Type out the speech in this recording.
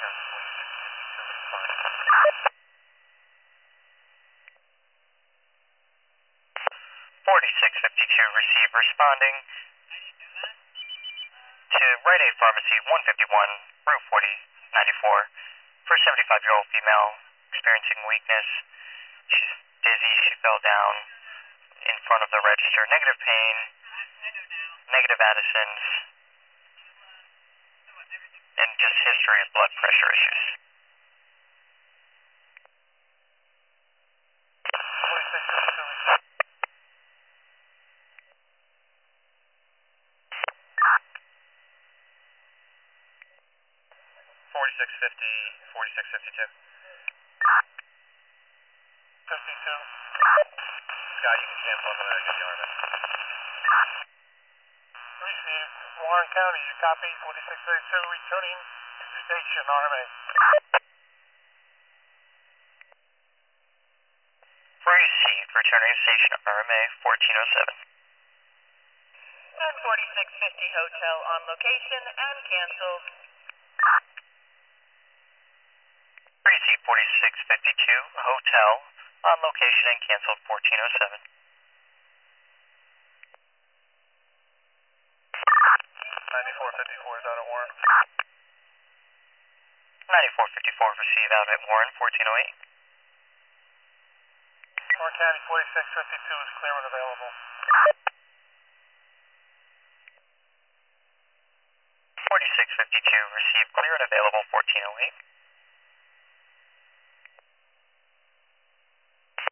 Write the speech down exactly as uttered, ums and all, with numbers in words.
forty-six fifty-two, receive, responding to Rite Aid Pharmacy, one fifty-one, Route forty, ninety-four, for a seventy-five-year-old female experiencing weakness. She's dizzy, she fell down in front of the register. Negative pain, negative Addison's, and just history of blood pressure issues. forty-six fifty, forty-six fifty-two. fifty-two. Scott, you can cancel up and I get the R M S. Receive, Warren County, you copy, forty-six thirty-two, returning station, R M A. Receive, returning station, R M A, fourteen oh seven. And forty-six fifty hotel on location and canceled. Receive, forty-six fifty-two hotel on location and canceled, fourteen oh seven. ninety-four fifty-four is out at Warren. ninety-four fifty-four, receive out at Warren, fourteen oh eight. Warren County, forty-six fifty-two is clear and available. forty-six fifty-two, receive, clear and available, fourteen oh eight.